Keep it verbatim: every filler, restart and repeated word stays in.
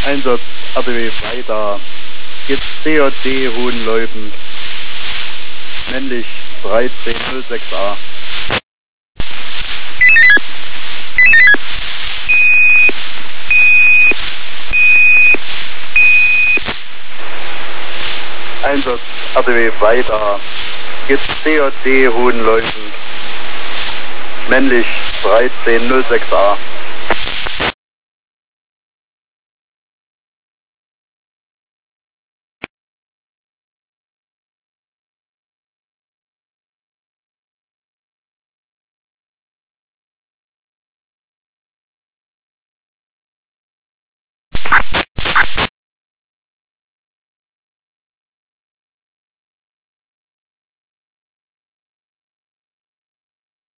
Einsatz R D W weiter. Jetzt C O D Hohenleuben. Männlich dreizehn null sechs A. Einsatz R D W weiter. Jetzt C O D Hohenleuben. Männlich dreizehn null sechs A.